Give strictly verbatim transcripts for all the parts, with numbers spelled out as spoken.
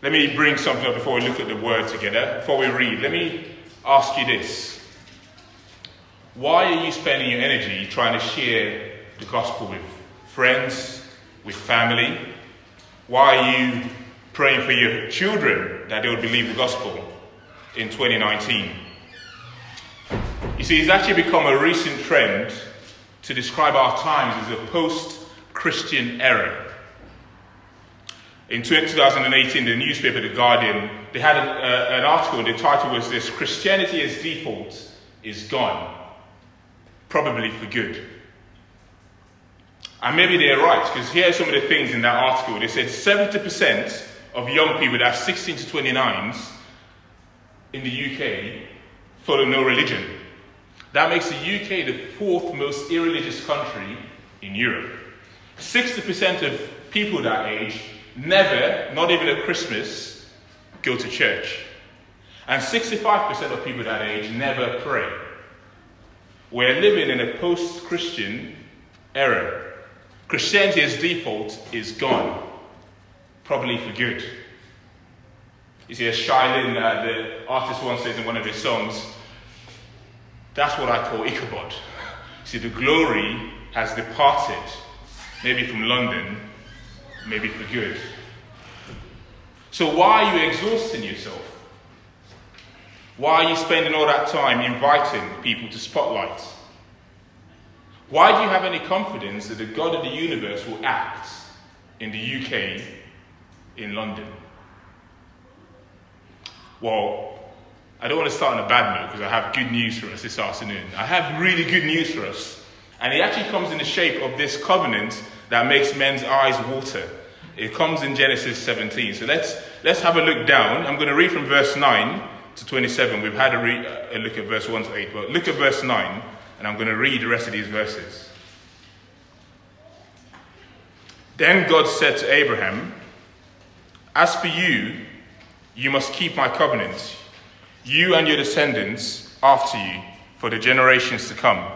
let me bring something up before we look at the word together. Before we read, let me ask you this. Why are you spending your energy trying to share the gospel with friends, with family? Why are you praying for your children that they would believe the gospel in twenty nineteen? You see, it's actually become a recent trend to describe our times as a post-Christian era. In two thousand eighteen, the newspaper The Guardian, they had a, a, an article, and the title was this: Christianity as default is gone, probably for good. And maybe they're right, because here are some of the things in that article. They said seventy percent of young people that are sixteen to twenty-nines in the U K follow no religion. That makes the U K the fourth most irreligious country in Europe. sixty percent of people that age never, not even at Christmas, go to church. And sixty-five percent of people that age never pray. We're living in a post-Christian era. Christianity as default is gone, probably for good. You see, as Shailin, uh, the artist, once says in one of his songs, that's what I call Ichabod. See, the glory has departed, maybe from London, maybe for good. So why are you exhausting yourself? Why are you spending all that time inviting people to spotlight? Why do you have any confidence that the God of the universe will act in the U K, in London? Well, I don't want to start on a bad note because I have good news for us this afternoon. I have really good news for us. And it actually comes in the shape of this covenant that makes men's eyes water. It comes in Genesis seventeen. So let's let's have a look down. I'm going to read from verse nine to twenty-seven. We've had a, re- a look at verse one to eight. But look at verse nine, and I'm going to read the rest of these verses. Then God said to Abraham, "As for you, you must keep my covenant, you and your descendants after you, for the generations to come.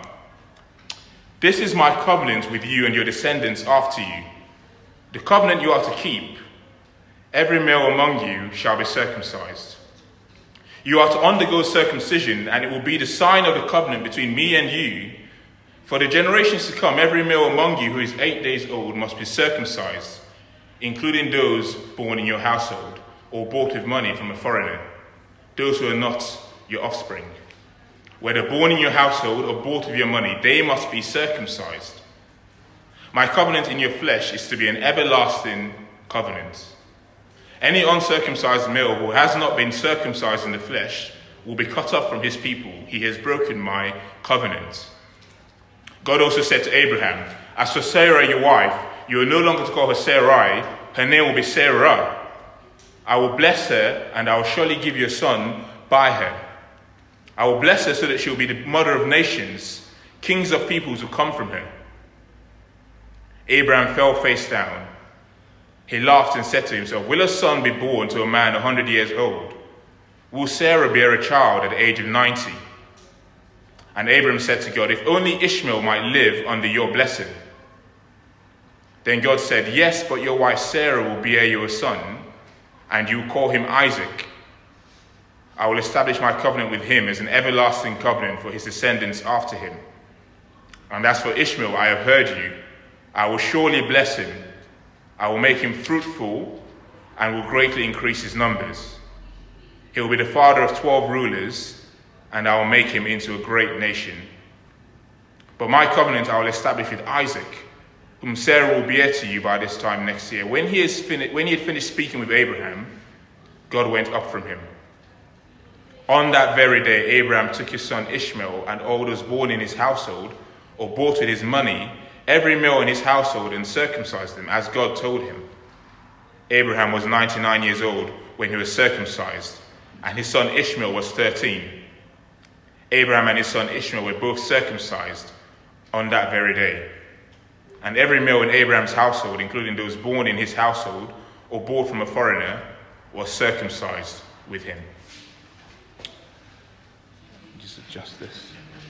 This is my covenant with you and your descendants after you. The covenant you are to keep. Every male among you shall be circumcised. You are to undergo circumcision, and it will be the sign of the covenant between me and you. For the generations to come, every male among you who is eight days old must be circumcised, including those born in your household or bought with money from a foreigner, those who are not your offspring. Whether born in your household or bought with your money, they must be circumcised. My covenant in your flesh is to be an everlasting covenant. Any uncircumcised male who has not been circumcised in the flesh will be cut off from his people. He has broken my covenant." God also said to Abraham, "As for Sarah, your wife, you are no longer to call her Sarai. Her name will be Sarah. I will bless her, and I will surely give you a son by her. I will bless her so that she will be the mother of nations. Kings of peoples will come from her." Abraham fell face down. He laughed and said to himself, "Will a son be born to a man a hundred years old? Will Sarah bear a child at the age of ninety? And Abraham said to God, "If only Ishmael might live under your blessing." Then God said, "Yes, but your wife Sarah will bear you a son, and you will call him Isaac. I will establish my covenant with him as an everlasting covenant for his descendants after him. And as for Ishmael, I have heard you. I will surely bless him. I will make him fruitful and will greatly increase his numbers. He will be the father of twelve rulers, and I will make him into a great nation. But my covenant I will establish with Isaac, whom Sarah will bear to you by this time next year." When he, is fin- when he had finished speaking with Abraham, God went up from him. On that very day, Abraham took his son Ishmael and all those born in his household or bought with his money, every male in his household, and circumcised them, as God told him. Abraham was ninety-nine years old when he was circumcised, and his son Ishmael was thirteen. Abraham and his son Ishmael were both circumcised on that very day. And every male in Abraham's household, including those born in his household or bought from a foreigner, was circumcised with him. Just adjust this.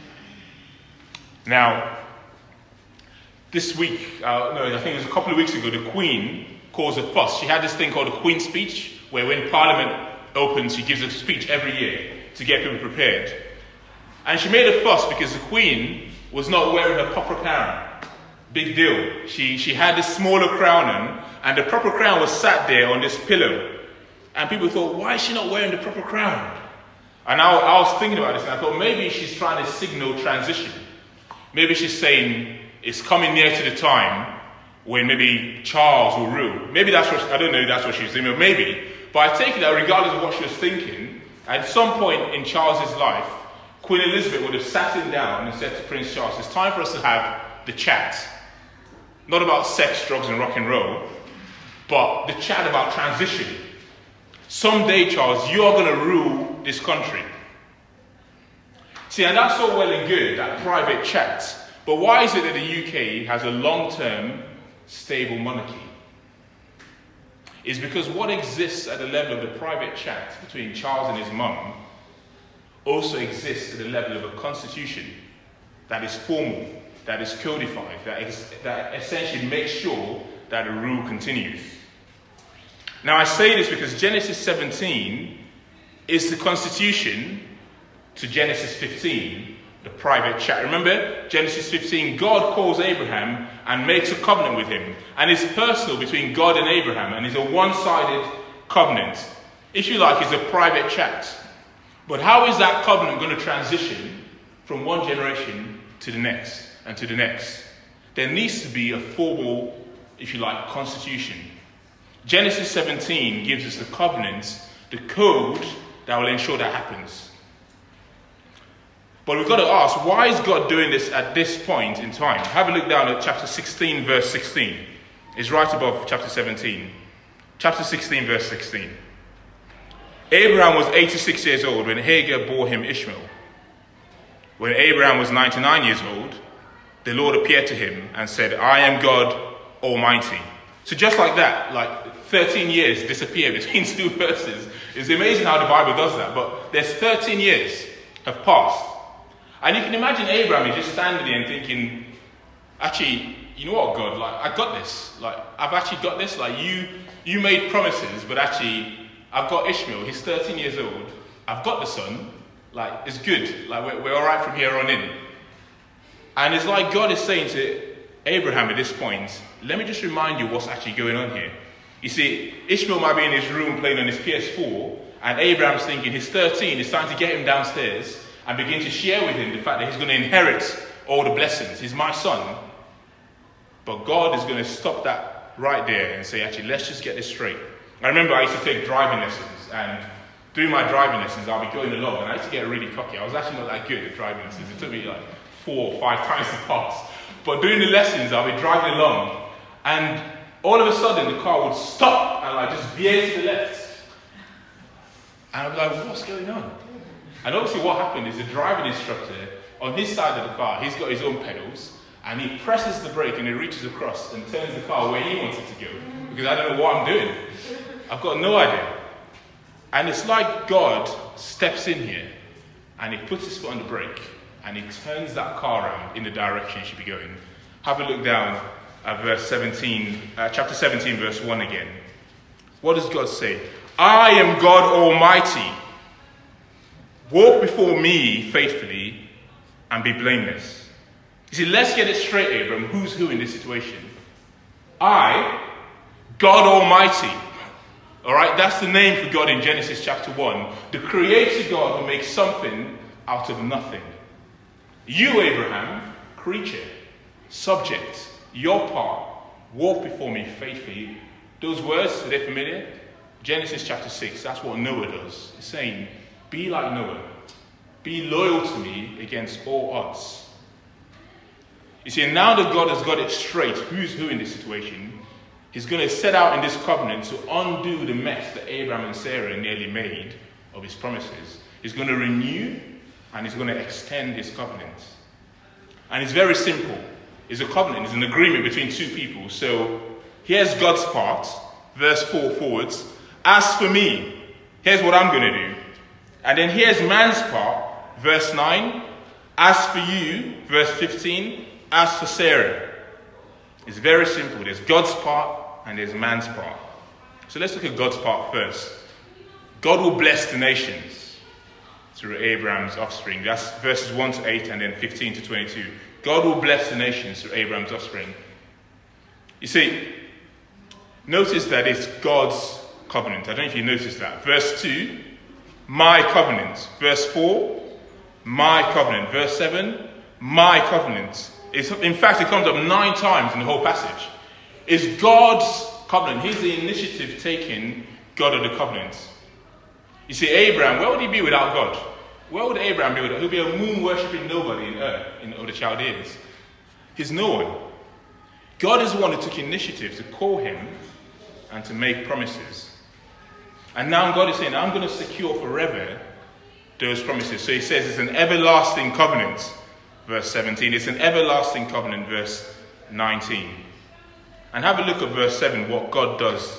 Now, this week, uh, no, I think it was a couple of weeks ago, the Queen caused a fuss. She had this thing called a Queen's Speech, where when Parliament opens, she gives a speech every year to get people prepared. And she made a fuss because the Queen was not wearing her proper crown. Big deal. She, she had this smaller crown on, and the proper crown was sat there on this pillow. And people thought, why is she not wearing the proper crown? And I, I was thinking about this, and I thought maybe she's trying to signal transition. Maybe she's saying it's coming near to the time when maybe Charles will rule. Maybe that's what, I don't know if that's what she was thinking, maybe. But I take it that regardless of what she was thinking, at some point in Charles's life, Queen Elizabeth would have sat him down and said to Prince Charles, it's time for us to have the chat. Not about sex, drugs and rock and roll, but the chat about transition. Someday, Charles, you are going to rule this country. See, and that's all well and good, that private chat. But why is it that the U K has a long-term, stable monarchy? It's because what exists at the level of the private chat between Charles and his mum also exists at the level of a constitution that is formal, that is codified, that, is, that essentially makes sure that the rule continues. Now I say this because Genesis seventeen is the constitution to Genesis fifteen, the private chat. Remember, Genesis fifteen, God calls Abraham and makes a covenant with him. And it's personal between God and Abraham, and it's a one-sided covenant. If you like, it's a private chat. But how is that covenant going to transition from one generation to the next and to the next? There needs to be a formal, if you like, constitution. Genesis seventeen gives us the covenant, the code that will ensure that happens. But we've got to ask, why is God doing this at this point in time? Have a look down at chapter sixteen, verse sixteen. It's right above chapter seventeen. Chapter sixteen, verse sixteen. Abraham was eighty-six years old when Hagar bore him Ishmael. When Abraham was ninety-nine years old, the Lord appeared to him and said, I am God Almighty. So just like that, like thirteen years disappear between two verses. It's amazing how the Bible does that. But there's thirteen years have passed. And you can imagine Abraham is just standing there and thinking, actually, you know what, God, like, I got this. Like, I've actually got this. Like, you, you made promises, but actually, I've got Ishmael. He's thirteen years old. I've got the son. Like, it's good. Like, we're, we're all right from here on in. And it's like God is saying to Abraham at this point, let me just remind you what's actually going on here. You see, Ishmael might be in his room playing on his P S four, and Abraham's thinking he's thirteen, it's time to get him downstairs and begin to share with him the fact that he's going to inherit all the blessings. He's my son. But God is going to stop that right there and say, actually, let's just get this straight. I remember I used to take driving lessons, and doing my driving lessons, I'll be going along, and I used to get really cocky. I was actually not that good at driving lessons. It took me like four or five times to pass. But doing the lessons, I'll be driving along, and all of a sudden the car would stop and like just veer to the left. And I'd be like, what's going on? And obviously what happened is the driving instructor, on his side of the car, he's got his own pedals, and he presses the brake and he reaches across and turns the car where he wants it to go. Because I don't know what I'm doing. I've got no idea. And it's like God steps in here and he puts his foot on the brake and he turns that car around in the direction it should be going. Have a look down at verse seventeen, uh, chapter seventeen, verse one again. What does God say? I am God Almighty. Walk before me faithfully and be blameless. You see, let's get it straight, Abram. Who's who in this situation? I, God Almighty. All right, that's the name for God in Genesis chapter one. The creator God who makes something out of nothing. You, Abraham, creature, subject, your part, walk before me faithfully. Those words, are they familiar? Genesis chapter six, that's what Noah does. It's saying, be like Noah. Be loyal to me against all odds. You see, now that God has got it straight, who's who in this situation, he's going to set out in this covenant to undo the mess that Abraham and Sarah nearly made of his promises. He's going to renew and he's going to extend his covenant. And it's very simple. It's a covenant, it's an agreement between two people. So here's God's part, verse four forwards. As for me, here's what I'm going to do. And then here's man's part, verse nine. As for you, verse fifteen. As for Sarah. It's very simple. There's God's part and there's man's part. So let's look at God's part first. God will bless the nations through Abraham's offspring. That's verses one to eight and then fifteen to twenty-two. God will bless the nations through Abraham's offspring. You see, notice that it's God's covenant. I don't know if you noticed that. Verse two, my covenant. Verse four, my covenant. Verse seven, my covenant. It's, in fact, it comes up nine times in the whole passage. It's God's covenant. He's the initiative taking God of the covenant. You see, Abraham, where would he be without God? Where would Abraham be without? He'll be a moon-worshipping nobody in Ur, in of the Chaldeans. He's no one. God is the one who took initiative to call him and to make promises. And now God is saying, I'm going to secure forever those promises. So he says it's an everlasting covenant, verse seventeen. It's an everlasting covenant, verse nineteen. And have a look at verse seven, what God does.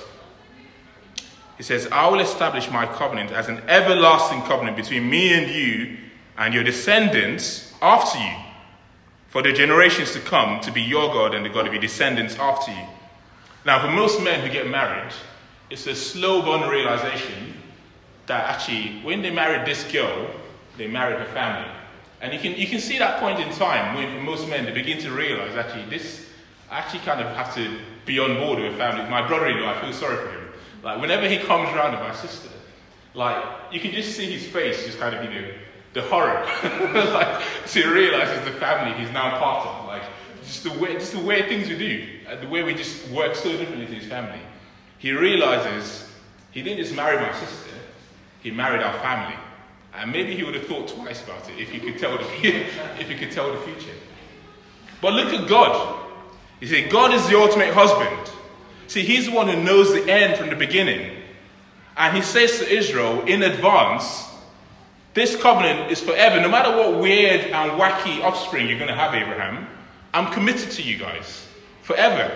He says, I will establish my covenant as an everlasting covenant between me and you and your descendants after you, for the generations to come, to be your God and the God of your descendants after you. Now, for most men who get married, it's a slow burn realization that actually, when they married this girl, they married her family. And you can you can see that point in time when for most men they begin to realize actually this, I actually kind of have to be on board with a family. My brother-in-law, I feel sorry for him. Like, whenever he comes around with my sister, like, you can just see his face, just kind of, you know, the horror. Like, so he realizes the family he's now part of. Like, just the way, just the way things we do, the way we just work so differently to his family. He realizes he didn't just marry my sister, he married our family. And maybe he would have thought twice about it if he could tell the, if he could tell the future. But look at God. You see, God is the ultimate husband. See, he's the one who knows the end from the beginning. And he says to Israel in advance, this covenant is forever. No matter what weird and wacky offspring you're going to have, Abraham, I'm committed to you guys. Forever.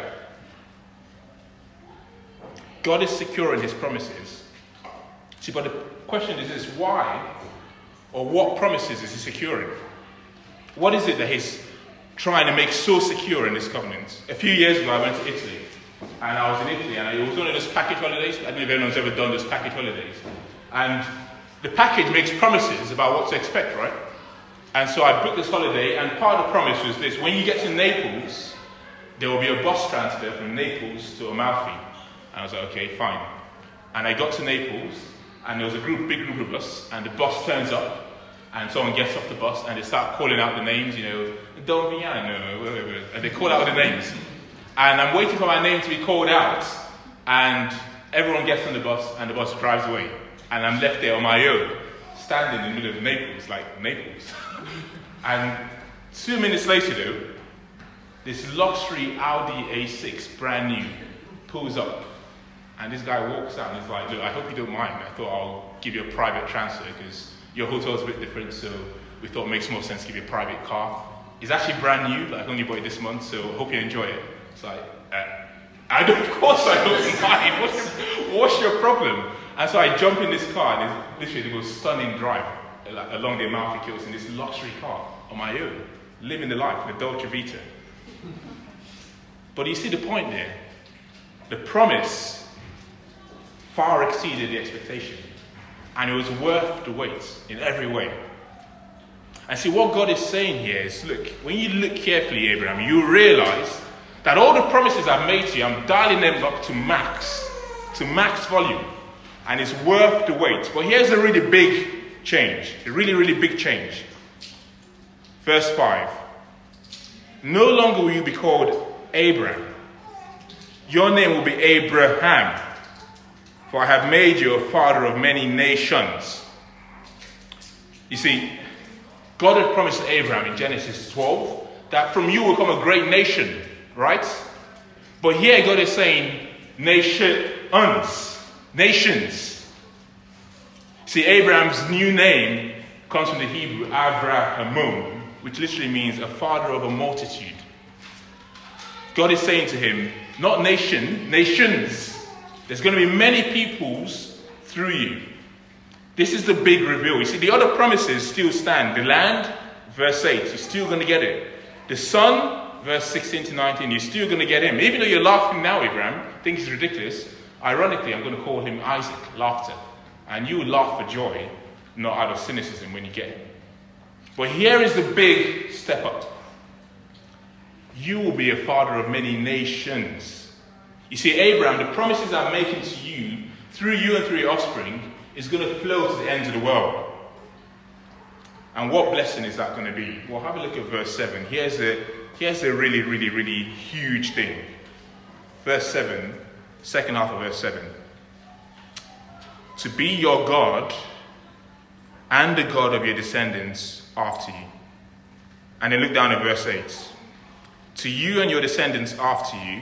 God is secure in his promises. See, but the question is this, why or what promises is he securing? What is it that he's trying to make so secure in this covenant? A few years ago, I went to Italy. And I was in Italy, and it was one of those package holidays. I don't know if anyone's ever done those package holidays. And the package makes promises about what to expect, right? And so I booked this holiday, and part of the promise was this. When you get to Naples, there will be a bus transfer from Naples to Amalfi. And I was like, okay, fine. And I got to Naples, and there was a group, big group of us, and the bus turns up, and someone gets off the bus, and they start calling out the names, you know, Don Vignano, and they call out the names. And I'm waiting for my name to be called out, and everyone gets on the bus, and the bus drives away. And I'm left there on my own, standing in the middle of Naples, like Naples. And two minutes later, though, this luxury Audi A six, brand new, pulls up. And this guy walks out and he's like, look, I hope you don't mind. I thought I'll give you a private transfer, because your hotel's a bit different, so we thought it makes more sense to give you a private car. It's actually brand new, like I only bought it this month, so hope you enjoy it. It's like, uh, I don't, of course I don't mind. What's, what's your problem? And so I jump in this car, and it's literally the most stunning drive like, along the Amalfi Coast in this luxury car on my own, living the life, the Dolce Vita. But you see the point there. The promise far exceeded the expectation, and it was worth the wait in every way. And see, what God is saying here is, look, when you look carefully, Abraham, you realize that all the promises I've made to you, I'm dialing them up to max, to max volume. And it's worth the wait. But here's a really big change. A really, really big change. Verse five. No longer will you be called Abram. Your name will be Abraham. For I have made you a father of many nations. You see, God had promised to Abraham in Genesis twelve that from you will come a great nation. Right? But here God is saying nations. Nations. See, Abraham's new name comes from the Hebrew Avraham, which literally means a father of a multitude. God is saying to him, not nation, nations. There's going to be many peoples through you. This is the big reveal. You see, the other promises still stand. The land, verse eight, you're still going to get it. The son, verse sixteen to nineteen, you're still going to get him. Even though you're laughing now, Abraham, think it's ridiculous. Ironically, I'm going to call him Isaac, laughter. and you will laugh for joy, not out of cynicism when you get him. But here is the big step up. You will be a father of many nations. You see, Abraham, the promises I'm making to you, through you and through your offspring, is going to flow to the ends of the world. And what blessing is that going to be? Well, have a look at verse seven. Here's a, here's a really, really, really huge thing. Verse seven, second half of verse seven. To be your God and the God of your descendants after you. And then look down at verse eight. To you and your descendants after you,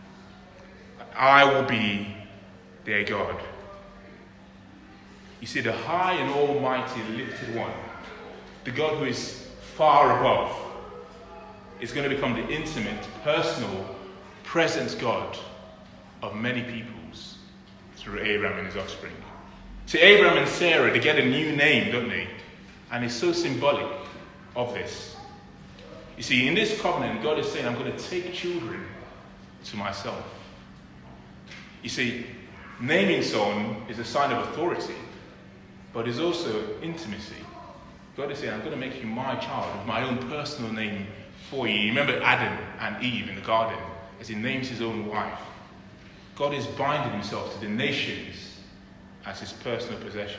I will be their God. You see, the high and almighty lifted one, the God who is far above, is going to become the intimate, personal, present God of many peoples through Abraham and his offspring. See, Abraham and Sarah, they get a new name, don't they? And it's so symbolic of this. You see, in this covenant, God is saying, I'm going to take children to myself. You see, naming someone is a sign of authority, but is also intimacy. God is saying, I'm going to make you my child with my own personal name for you. You remember Adam and Eve in the garden as he names his own wife. God is binding himself to the nations as his personal possession.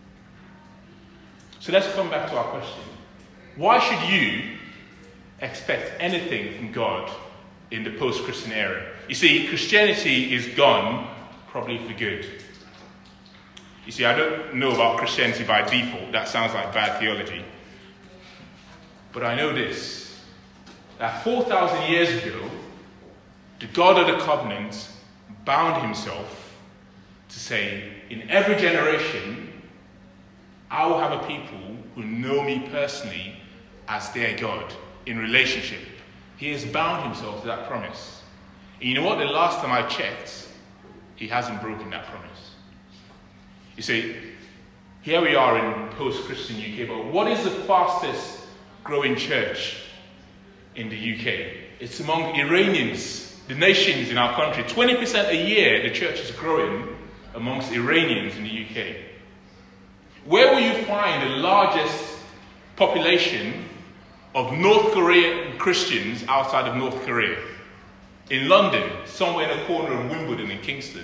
So let's come back to our question. Why should you expect anything from God in the post-Christian era? You see, Christianity is gone, probably for good. You see, I don't know about Christianity by default. That sounds like bad theology. But I know this, that four thousand years ago, the God of the covenant bound himself to say, in every generation, I will have a people who know me personally as their God in relationship. He has bound himself to that promise. And you know what? The last time I checked, he hasn't broken that promise. You see, here we are in post-Christian U K, but what is the fastest growing church in the U K? It's among Iranians, the nations in our country. twenty percent a year the church is growing amongst Iranians in the U K. Where will you find the largest population of North Korean Christians outside of North Korea? In London, somewhere in the corner of Wimbledon and Kingston.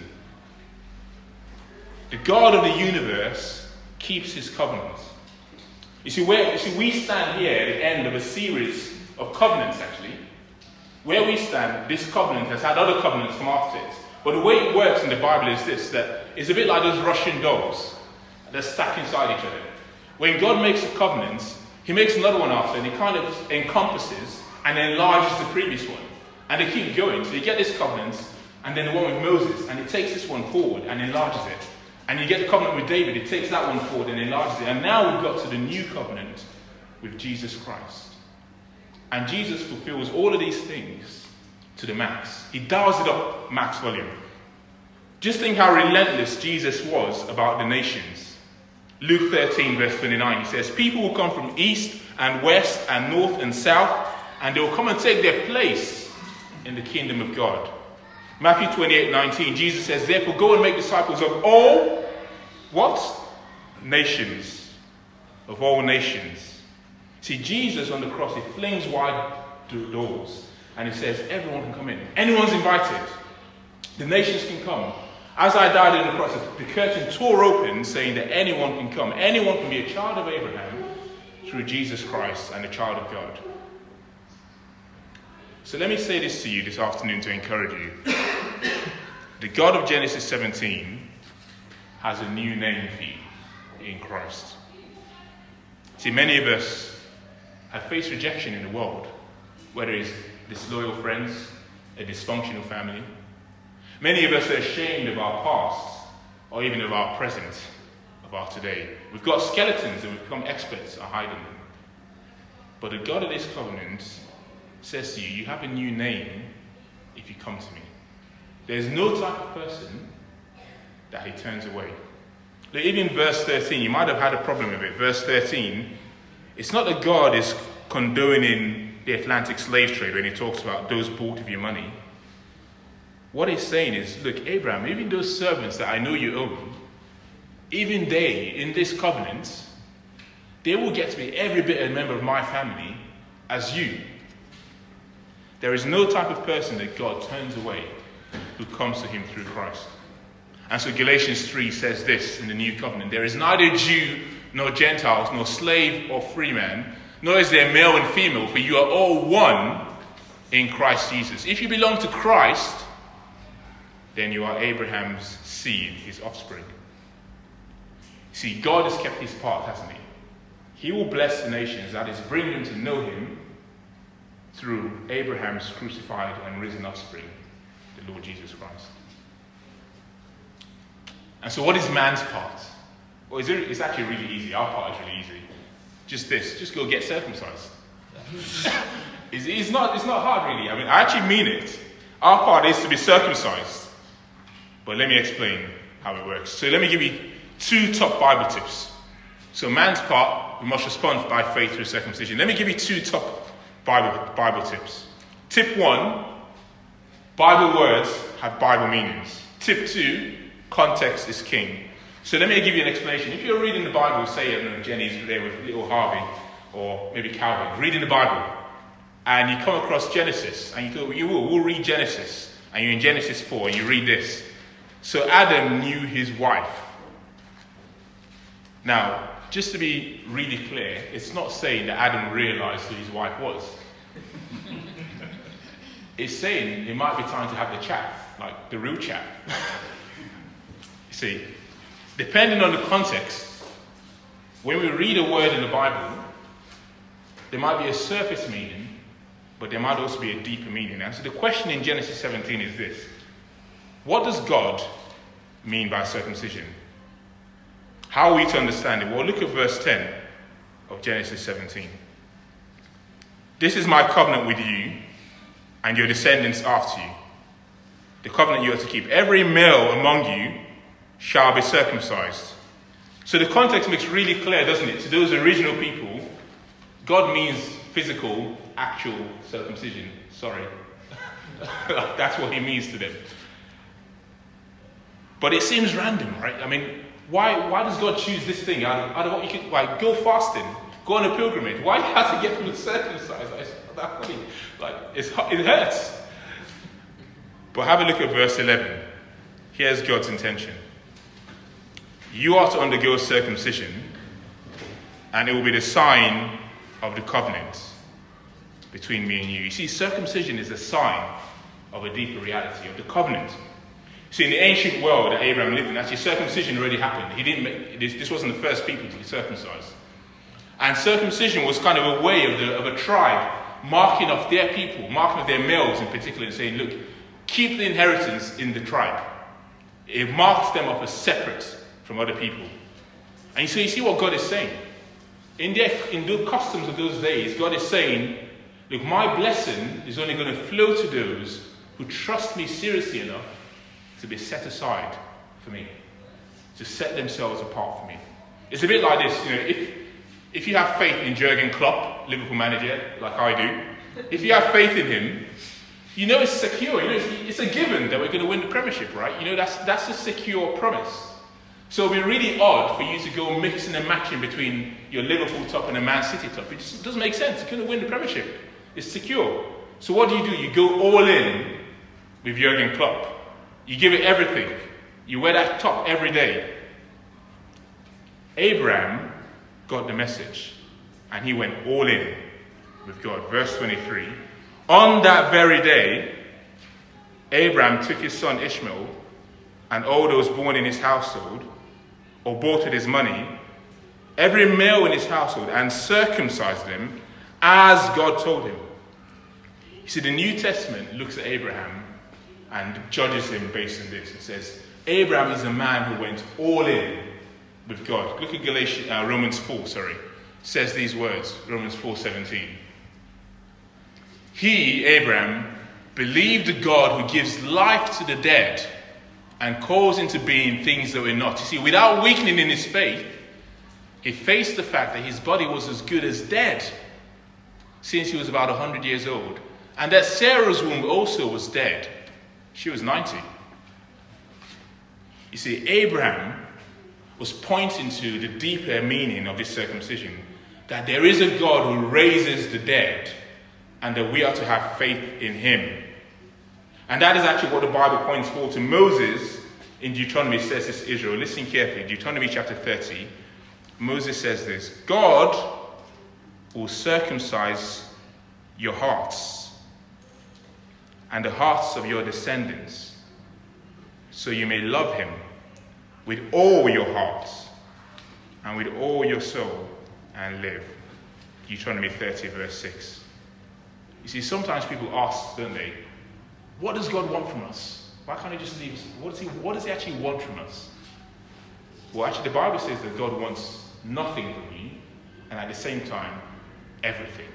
The God of the universe keeps his covenants. You see, where, you see, we stand here at the end of a series of covenants, actually. Where we stand, this covenant has had other covenants come after it. But the way it works in the Bible is this, that it's a bit like those Russian dolls. They're stacked inside each other. When God makes a covenant, he makes another one after, and he kind of encompasses and enlarges the previous one. And they keep going. So you get this covenant, and then the one with Moses, and he takes this one forward and enlarges it. And you get the covenant with David, it takes that one forward and enlarges it. And now we've got to the new covenant with Jesus Christ. And Jesus fulfills all of these things to the max. He dials it up max volume. Just think how relentless Jesus was about the nations. Luke thirteen verse twenty-nine, he says, people will come from east and west and north and south, and they will come and take their place in the kingdom of God. Matthew twenty-eight nineteen, Jesus says, therefore go and make disciples of all, what? Nations. Of all nations. See, Jesus on the cross, he flings wide the doors, and he says, everyone can come in. Anyone's invited. The nations can come. As I died on the cross, the curtain tore open, saying that anyone can come. Anyone can be a child of Abraham through Jesus Christ and a child of God. So let me say this to you this afternoon to encourage you. The God of Genesis seventeen has a new name for you in Christ. See, many of us have faced rejection in the world, whether it's disloyal friends, a dysfunctional family. Many of us are ashamed of our past, or even of our present, of our today. We've got skeletons and we've become experts at hiding them. But the God of this covenant says to you, you have a new name if you come to me. There's no type of person that he turns away. Look, even verse thirteen, you might have had a problem with it. Verse thirteen, it's not that God is condoning the Atlantic slave trade when he talks about those bought with your money. What he's saying is, look, Abraham, even those servants that I know you own, even they, in this covenant, they will get to be every bit a member of my family as you. There is no type of person that God turns away who comes to him through Christ. And so Galatians three says this in the new covenant: there is neither Jew nor Gentiles, nor slave or free man, nor is there male and female, for you are all one in Christ Jesus. If you belong to Christ, then you are Abraham's seed, his offspring. See, God has kept his part, hasn't he? He will bless the nations, that is, bring them to know him through Abraham's crucified and risen offspring, the Lord Jesus Christ. And so what is man's part? Well, it's, it's actually really easy. Our part is really easy. Just this. Just go get circumcised. it's, it's, not, it's not hard, really. I mean, I actually mean it. Our part is to be circumcised. But let me explain how it works. So let me give you two top Bible tips. So man's part, we must respond by faith through circumcision. Let me give you two top Bible, Bible tips. Tip one, Bible words have Bible meanings. Tip two, context is king. So let me give you an explanation. If you're reading the Bible, say, I don't know, Jenny's there with little Harvey, or maybe Calvin, reading the Bible, and you come across Genesis, and you go, you will, we'll read Genesis, and you're in Genesis four, and you read this. So Adam knew his wife. Now, just to be really clear, it's not saying that Adam realized who his wife was. It's saying it might be time to have the chat, like the real chat. You see, depending on the context, when we read a word in the Bible, there might be a surface meaning, but there might also be a deeper meaning. And so the question in Genesis seventeen is this: what does God mean by circumcision? How are we to understand it? Well, look at verse ten of Genesis seventeen. This is my covenant with you and your descendants after you, the covenant you are to keep. Every male among you shall be circumcised. So the context makes really clear, doesn't it? To those original people, God means physical, actual circumcision. Sorry. That's what he means to them. But it seems random, right? I mean, why why does God choose this thing out of, out of what you could, like, go fasting, go on a pilgrimage? Why do you have to get them circumcised? Like, it's not that funny. Like, it's, it hurts. But have a look at verse eleven. Here's God's intention. You are to undergo circumcision, and it will be the sign of the covenant between me and you. You see, circumcision is a sign of a deeper reality, of the covenant. See, in the ancient world that Abraham lived in, actually circumcision already happened. He didn't make, this, this wasn't the first people to be circumcised. And circumcision was kind of a way of, the, of a tribe marking off their people, marking off their males in particular, and saying, look, keep the inheritance in the tribe. It marks them off as separate from other people. And so you see what God is saying. In, their, in the customs of those days, God is saying, look, my blessing is only going to flow to those who trust me seriously enough to be set aside for me, to set themselves apart for me. It's a bit like this, you know, if if you have faith in Jurgen Klopp, Liverpool manager, like I do, if you have faith in him, you know it's secure, you know it's, it's a given that we're going to win the Premiership, right? You know, that's that's a secure promise. So it'll be really odd for you to go mixing and matching between your Liverpool top and a Man City top. It just doesn't make sense. You're going to win the Premiership. It's secure. So what do you do? You go all in with Jurgen Klopp. You give it everything. You wear that top every day. Abraham got the message, and he went all in with God. Verse twenty-three. On that very day, Abraham took his son Ishmael and all those born in his household, or bought with his money, every male in his household, and circumcised them as God told him. You see, the New Testament looks at Abraham and judges him based on this. It says, Abraham is a man who went all in with God. Look at Galatians, uh, Romans four, sorry. It says these words, Romans four seventeen. He, Abraham, believed God who gives life to the dead and calls into being things that were not. You see, without weakening in his faith, he faced the fact that his body was as good as dead since he was about one hundred years old, and that Sarah's womb also was dead. She was ninety. You see, Abraham was pointing to the deeper meaning of this circumcision, that there is a God who raises the dead and that we are to have faith in him. And that is actually what the Bible points forward to. Moses in Deuteronomy says this to Israel. Listen carefully. Deuteronomy chapter thirty. Moses says this: God will circumcise your hearts and the hearts of your descendants, so you may love him with all your heart and with all your soul and live. Deuteronomy thirty verse six. You see, sometimes people ask, don't they, what does God want from us? Why can't he just leave us? What does he, what does he actually want from us? Well, actually, the Bible says that God wants nothing from you, and at the same time, everything.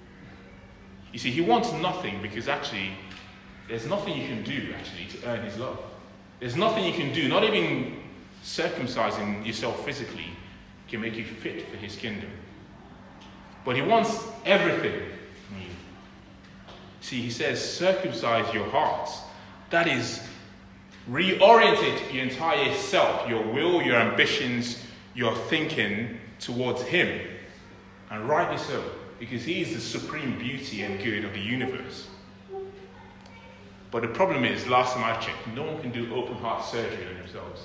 You see, he wants nothing because actually, there's nothing you can do, actually, to earn his love. There's nothing you can do, not even circumcising yourself physically can make you fit for his kingdom. But he wants everything from you. See, he says, circumcise your hearts. That is, reorientate your entire self, your will, your ambitions, your thinking towards him. And rightly so, because he is the supreme beauty and good of the universe. But the problem is, last time I checked, no one can do open heart surgery on themselves.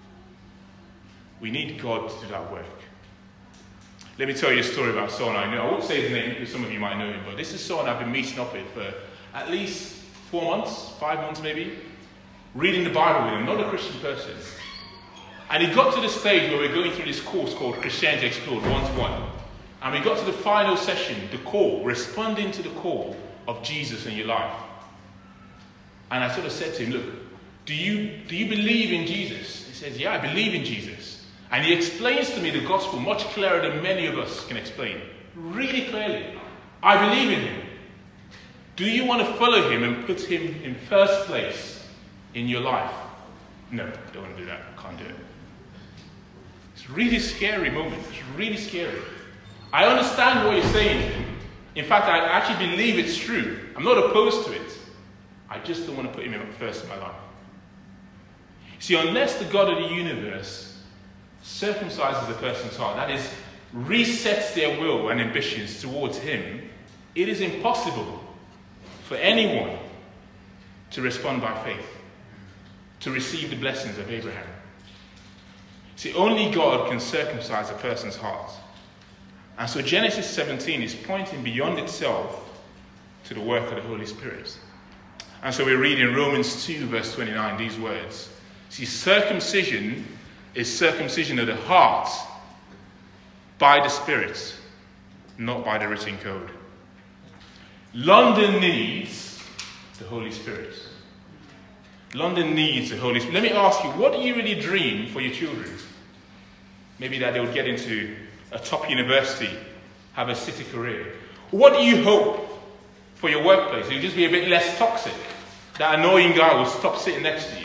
We need God to do that work. Let me tell you a story about someone I know. I won't say his name because some of you might know him, but this is someone I've been meeting up with for at least four months, five months maybe, reading the Bible with him, not a Christian person. And he got to the stage where we're going through this course called Christianity Explored one to one. And we got to the final session, the call, responding to the call of Jesus in your life. And I sort of said to him, look, do you, do you believe in Jesus? He says, yeah, I believe in Jesus. And he explains to me the gospel much clearer than many of us can explain. Really clearly. I believe in him. Do you want to follow him and put him in first place in your life? No, I don't want to do that. I can't do it. It's a really scary moment. It's really scary. I understand what you're saying. In fact, I actually believe it's true. I'm not opposed to it. I just don't want to put him first in my life. See, unless the God of the universe circumcises a person's heart, that is, resets their will and ambitions towards him, it is impossible for anyone to respond by faith, to receive the blessings of Abraham. See, only God can circumcise a person's heart. And so Genesis seventeen is pointing beyond itself to the work of the Holy Spirit. And so we read in Romans two verse twenty-nine these words. See, circumcision is circumcision of the heart by the Spirit, not by the written code. London needs the Holy Spirit. London needs the Holy Spirit. Let me ask you, what do you really dream for your children? Maybe that they would get into a top university, have a city career. What do you hope for your workplace? It'll just be a bit less toxic. That annoying guy will stop sitting next to you.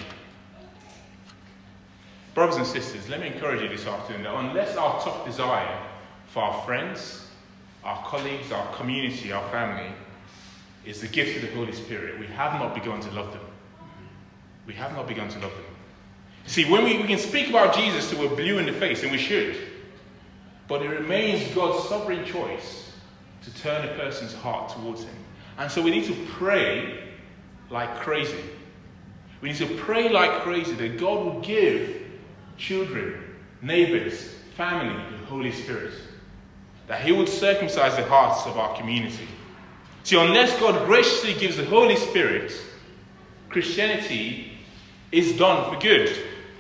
Brothers and sisters, let me encourage you this afternoon that unless our top desire for our friends, our colleagues, our community, our family is the gift of the Holy Spirit, we have not begun to love them. We have not begun to love them. See, when we, we can speak about Jesus till we're blue in the face, and we should, but it remains God's sovereign choice to turn a person's heart towards him. And so we need to pray like crazy. We need to pray like crazy that God will give children, neighbors, family, the Holy Spirit. That he would circumcise the hearts of our community. See, unless God graciously gives the Holy Spirit, Christianity is done for good.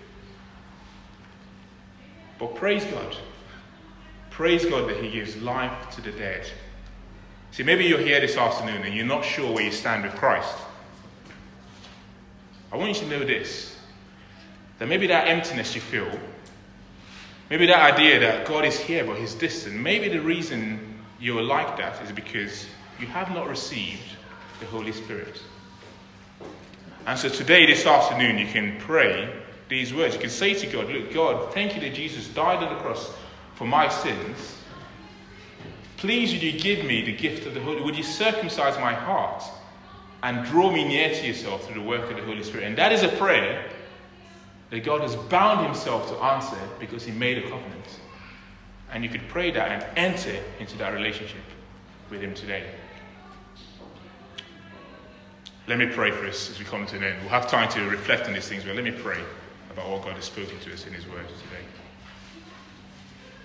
But praise God. Praise God that he gives life to the dead. See, maybe you're here this afternoon and you're not sure where you stand with Christ. I want you to know this. That maybe that emptiness you feel, maybe that idea that God is here but he's distant, maybe the reason you're like that is because you have not received the Holy Spirit. And so today, this afternoon, you can pray these words. You can say to God, look, God, thank you that Jesus died on the cross for my sins. Please, would you give me the gift of the Holy, would you circumcise my heart and draw me near to yourself through the work of the Holy Spirit? And that is a prayer that God has bound himself to answer because he made a covenant. And you could pray that and enter into that relationship with him today. Let me pray for us as we come to an end. We'll have time to reflect on these things, but let me pray about what God has spoken to us in his word today.